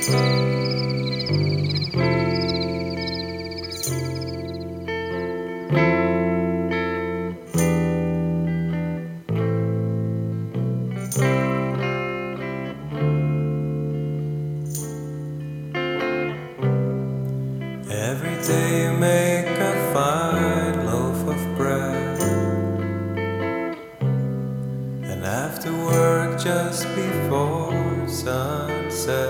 Every day you make a fine loaf of bread, and after work just before sunset